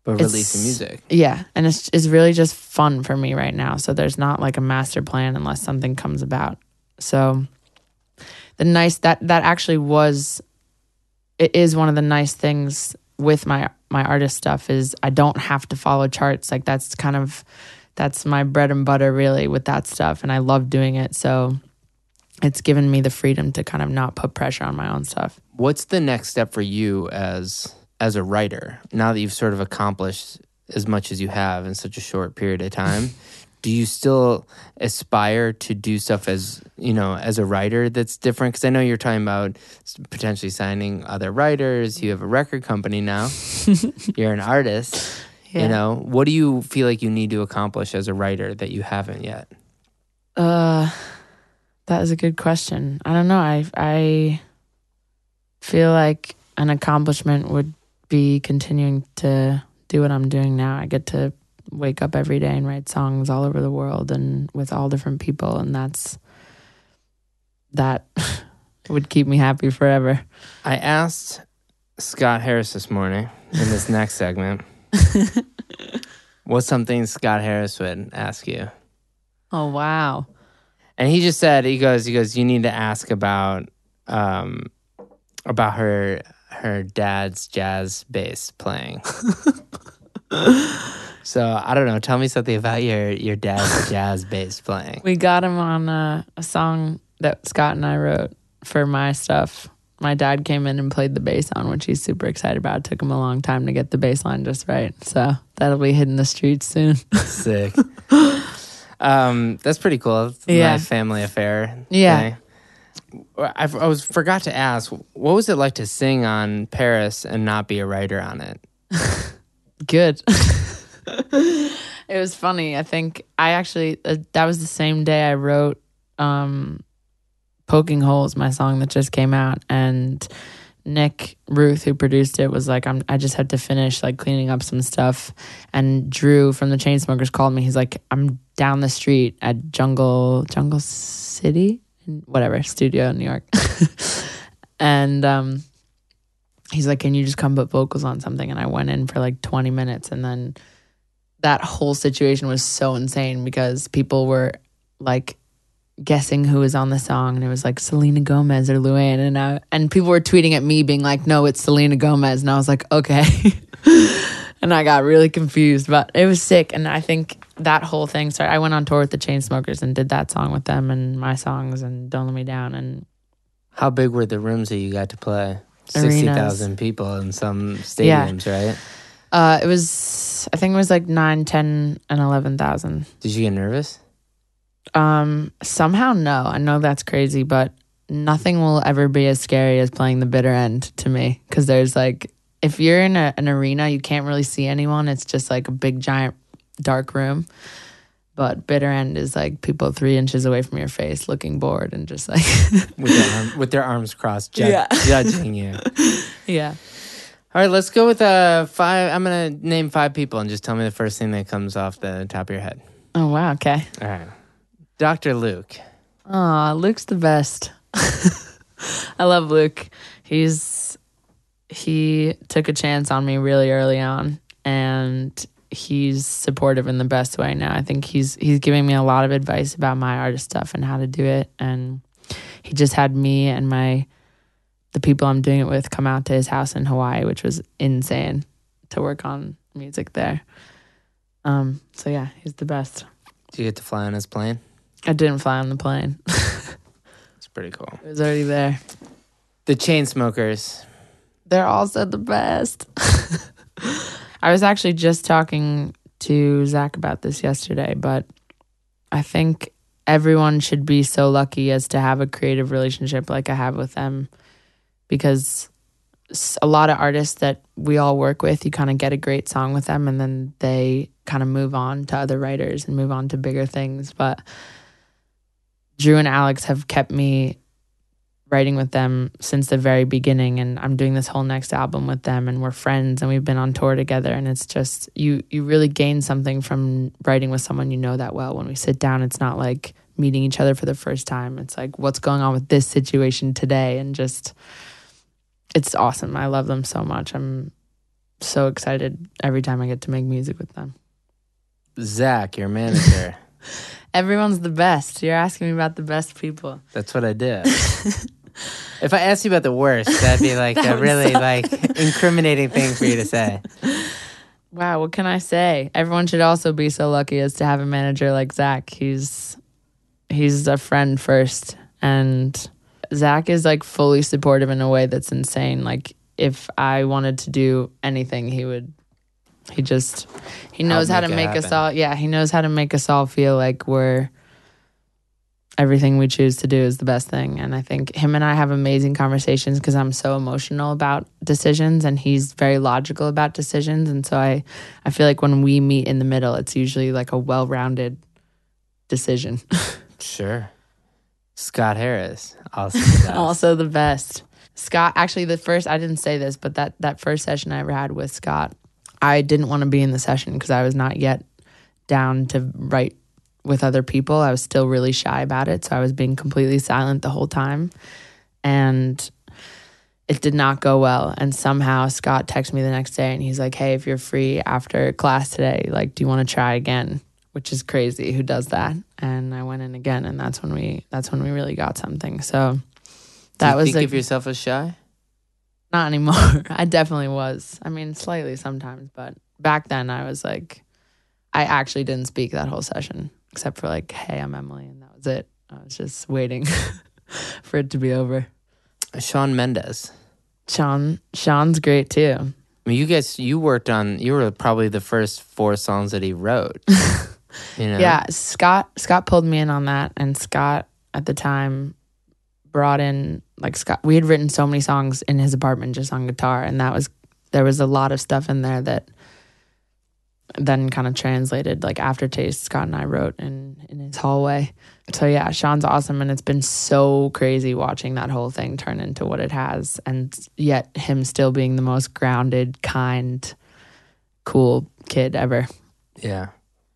A: But
D: It's-
A: releasing music.
D: Yeah, and it's it's really just fun for me right now. So there's not like a master plan unless something comes about. So the nice that that actually was it is one of the nice things with my my artist stuff is I don't have to follow charts. Like that's kind of that's my bread and butter really with that stuff, and I love doing it. So it's given me the freedom to kind of not put pressure on my own stuff.
A: What's the next step for you as as a writer? Now that you've sort of accomplished as much as you have in such a short period of time, do you still aspire to do stuff as, you know, as a writer that's different? Because I know you're talking about potentially signing other writers. You have a record company now. You're an artist.
D: Yeah.
A: You know, what do you feel like you need to accomplish as a writer that you haven't yet?
D: Uh, that is a good question. I don't know. I I feel like an accomplishment would be continuing to do what I'm doing now. I get to wake up every day and write songs all over the world and with all different people, and that's that would keep me happy forever.
A: I asked Scott Harris this morning in this next segment, what's something Scott Harris would ask you?
D: Oh wow.
A: And he just said, he goes, he goes, you need to ask about um about her her dad's jazz bass playing. So I don't know. Tell me something about your your dad's jazz bass playing.
D: We got him on a, a song that Scott and I wrote for my stuff. My dad came in and played the bass on, which he's super excited about. It took him a long time to get the bass line just right. So that'll be hitting the streets soon.
A: Sick. Um, that's pretty cool. It's a
D: Yeah.
A: nice family affair.
D: Yeah.
A: thing. I, I was forgot to ask, what was it like to sing on Paris and not be a writer on it?
D: Good. It was funny. I think I actually, uh, that was the same day I wrote um, Poking Holes, my song that just came out. And Nick Ruth, who produced it, was like, I'm, I just had to finish like cleaning up some stuff. And Drew from the Chainsmokers called me. He's like, I'm down the street at Jungle, Jungle City? Whatever, studio in New York. And um, he's like, can you just come put vocals on something? And I went in for like twenty minutes. And then that whole situation was so insane because people were like guessing who was on the song. And it was like Selena Gomez or Luann. And, I, and people were tweeting at me being like, no, it's Selena Gomez. And I was like, okay. And I got really confused, but it was sick. And I think that whole thing started. I went on tour with the Chainsmokers and did that song with them and my songs and Don't Let Me Down. And
A: How big were the rooms that you got to play?
D: Arenas.
A: sixty thousand people in some stadiums, yeah. right?
D: Uh, it was, I think it was like nine, ten, and eleven thousand.
A: Did you get nervous?
D: Um, somehow, no. I know that's crazy, but nothing will ever be as scary as playing the bitter end to me. Because there's like, if you're in a, an arena, you can't really see anyone. It's just like a big, giant, dark room. But bitter end is like people three inches away from your face looking bored and just like...
A: with, their arm, with their arms crossed, ju-
D: Yeah.
A: judging you.
D: Yeah.
A: All right, let's go with uh, five. I'm going to name five people and just tell me the first thing that comes off the top of your head.
D: Oh, wow. Okay.
A: All right. Doctor Luke.
D: Aw, Luke's the best. I love Luke. He's he took a chance on me really early on, and he's supportive in the best way now. I think he's he's giving me a lot of advice about my artist stuff and how to do it. And he just had me and my the people I'm doing it with come out to his house in Hawaii, which was insane to work on music there. Um, so yeah, he's the best.
A: Did you get to fly on his plane?
D: I didn't fly on the plane.
A: It's pretty cool.
D: It was already there.
A: The Chainsmokers.
D: They're also the best. I was actually just talking to Zach about this yesterday, but I think everyone should be so lucky as to have a creative relationship like I have with them, because a lot of artists that we all work with, you kind of get a great song with them and then they kind of move on to other writers and move on to bigger things. But Drew and Alex have kept me writing with them since the very beginning, and I'm doing this whole next album with them, and we're friends and we've been on tour together, and it's just you you really gain something from writing with someone you know that well. When we sit down, it's not like meeting each other for the first time. It's like, what's going on with this situation today? And just it's awesome. I love them so much. I'm so excited every time I get to make music with them.
A: Zach, your manager.
D: Everyone's the best. You're asking me about the best people.
A: That's what I did. If I asked you about the worst, that'd be like
D: That
A: a
D: would
A: really
D: suck.
A: like incriminating thing for you to say.
D: Wow, what can I say? Everyone should also be so lucky as to have a manager like Zach. He's he's a friend first, and Zach is like fully supportive in a way that's insane. Like if I wanted to do anything, he would. He just he knows how
A: make
D: to
A: it
D: make us
A: happen.
D: all. Yeah, he knows how to make us all feel like we're. Everything we choose to do is the best thing. And I think him and I have amazing conversations because I'm so emotional about decisions and he's very logical about decisions. And so I, I feel like when we meet in the middle, it's usually like a well-rounded decision.
A: Sure. Scott Harris, also the best.
D: Also the best. Scott, actually the first, I didn't say this, but that, that first session I ever had with Scott, I didn't want to be in the session because I was not yet down to write with other people. I was still really shy about it, so I was being completely silent the whole time, and it did not go well. And somehow Scott texted me the next day and he's like, hey, if you're free after class today, like, do you want to try again? Which is crazy. Who does that? And I went in again, and that's when we that's when we really got something. So that
A: Do you
D: was
A: think
D: like,
A: of yourself as shy?
D: not anymore. I definitely was. I mean, slightly sometimes, but back then I was like, I actually didn't speak that whole session. Except for like, hey, I'm Emily, and that was it. I was just waiting for it to be over.
A: Shawn Mendes.
D: Sean, Sean's great too.
A: I mean, you guys, you worked on, you were probably the first four songs that he wrote. You know?
D: Yeah, Scott. Scott pulled me in on that, and Scott at the time brought in like Scott. We had written so many songs in his apartment just on guitar, and that was there was a lot of stuff in there that then kind of translated like Aftertaste Scott and I wrote in in his hallway. So yeah, Sean's awesome, and it's been so crazy watching that whole thing turn into what it has, and yet him still being the most grounded, kind, cool kid ever.
A: Yeah.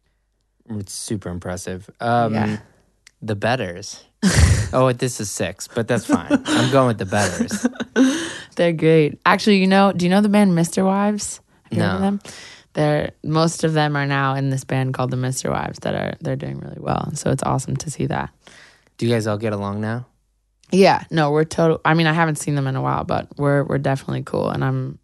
A: It's super impressive. Um,
D: Yeah.
A: The Betters. Oh, this is six, but that's fine. I'm going with the Betters.
D: They're great. Actually, you know, do you know the band Mister Wives? Have you heard of
A: No.
D: them? They're most of them are now in this band called the Mister Wives that are they're doing really well. So it's awesome to see that.
A: Do you guys all get along now?
D: Yeah, no, we're total. I mean, I haven't seen them in a while, but we're we're definitely cool. And I'm,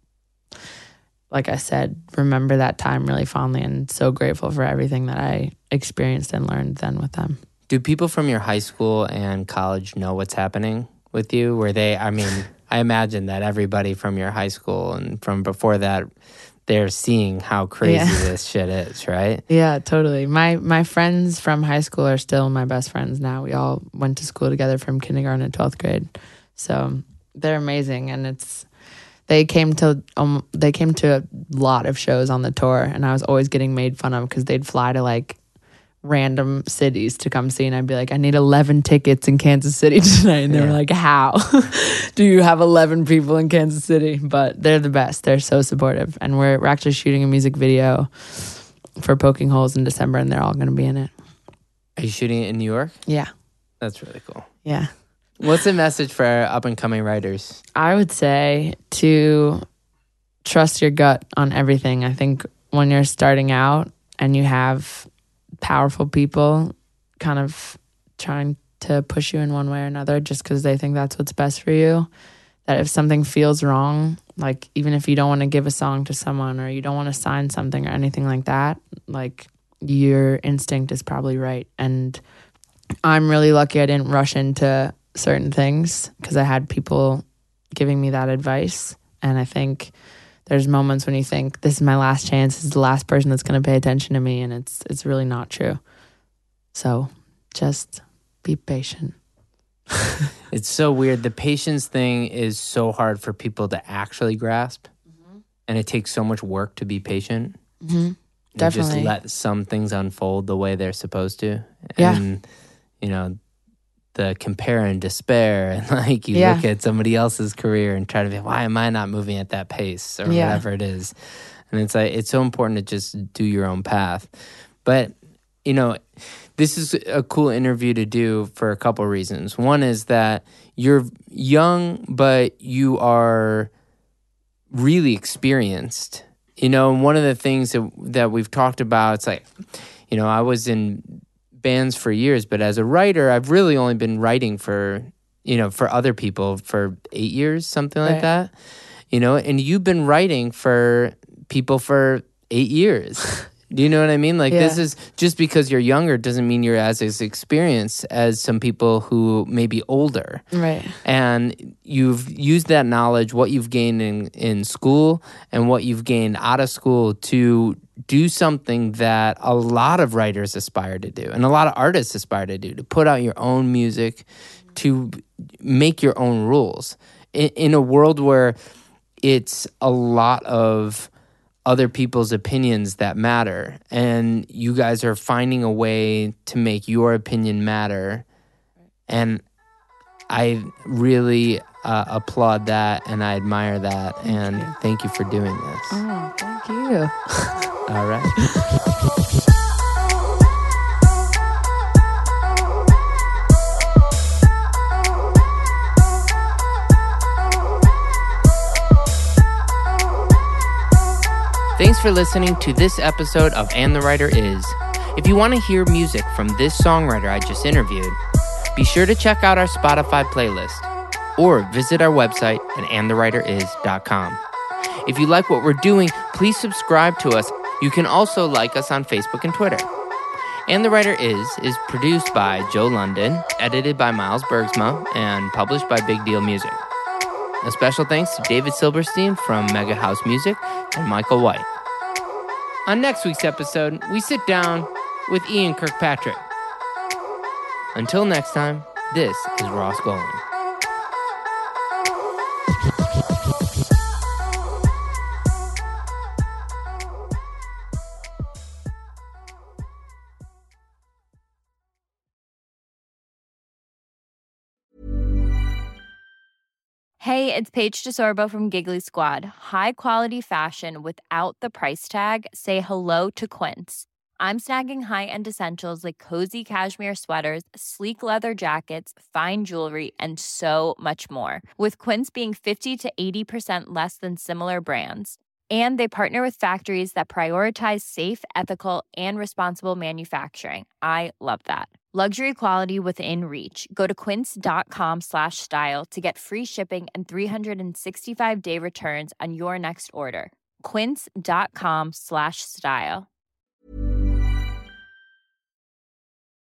D: like I said, remember that time really fondly, and so grateful for everything that I experienced and learned then with them.
A: Do people from your high school and college know what's happening with you? Were they, I mean, I imagine that everybody from your high school and from before that, they're seeing how crazy
D: Yeah.
A: this shit is, right?
D: Yeah, totally. My my friends from high school are still my best friends now. We all went to school together from kindergarten to twelfth grade, so they're amazing. And it's they came to um they came to a lot of shows on the tour, and I was always getting made fun of because they'd fly to like random cities to come see, and I'd be like, I need eleven tickets in Kansas City tonight, and they were
A: Yeah.
D: like, how do you have eleven people in Kansas City? But they're the best. They're so supportive, and we're we're actually shooting a music video for Poking Holes in December, and they're all going to be in it.
A: Are you shooting it in New York?
D: Yeah,
A: That's really cool.
D: yeah.
A: What's the message for up and coming writers?
D: I would say to trust your gut on everything. I think when you're starting out and you have powerful people kind of trying to push you in one way or another just because they think that's what's best for you, that if something feels wrong, like even if you don't want to give a song to someone or you don't want to sign something or anything like that, like your instinct is probably right. And I'm really lucky I didn't rush into certain things because I had people giving me that advice. And I think there's moments when you think this is my last chance, this is the last person that's going to pay attention to me, and it's it's really not true. So just be patient.
A: It's so weird. The patience thing is so hard for people to actually grasp.
D: Mm-hmm.
A: And it takes so much work to be patient.
D: Mm-hmm.
A: And
D: Definitely.
A: just let some things unfold the way they're supposed to.
D: Yeah.
A: And, you know, the compare and despair. And like you
D: Yeah.
A: look at somebody else's career and try to be, why am I not moving at that pace or
D: Yeah.
A: whatever it is? And it's like, it's so important to just do your own path. But, you know, this is a cool interview to do for a couple of reasons. One is that you're young, but you are really experienced You know, and one of the things that, that we've talked about, it's like, you know, I was in bands for years, but as a writer, I've really only been writing for, you know, for other people for eight years, something like
D: Right.
A: that. You know, and you've been writing for people for eight years. Do you know what I mean? Like,
D: Yeah.
A: this is just because you're younger doesn't mean you're as, as experienced as some people who may be older.
D: Right.
A: And you've used that knowledge, what you've gained in, in school and what you've gained out of school to do something that a lot of writers aspire to do and a lot of artists aspire to do, to put out your own music, to make your own rules. In, in a world where it's a lot of other people's opinions that matter, and you guys are finding a way to make your opinion matter. And I really uh, applaud that, and I admire that,
D: Thank
A: and
D: you.
A: thank you for doing this.
D: Oh, thank you.
A: All right. Thanks for listening to this episode of And the Writer Is. If you want to hear music from this songwriter I just interviewed, be sure to check out our Spotify playlist or visit our website at and the writer is dot com. If you like what we're doing, please subscribe to us. You can also like us on Facebook and Twitter. And the Writer Is is produced by Joe London, edited by Miles Bergsma, and published by Big Deal Music. A special thanks to David Silverstein from Mega House Music and Michael White. On next week's episode, we sit down with Ian Kirkpatrick. Until next time, this is Ross Golan.
F: Hey, it's Paige DeSorbo from Giggly Squad. High quality fashion without the price tag. Say hello to Quince. I'm snagging high-end essentials like cozy cashmere sweaters, sleek leather jackets, fine jewelry, and so much more. With Quince being fifty to eighty percent less than similar brands. And they partner with factories that prioritize safe, ethical, and responsible manufacturing. I love that. Luxury quality within reach. Go to quince.com slash style to get free shipping and three sixty-five day returns on your next order. Quince.com slash style.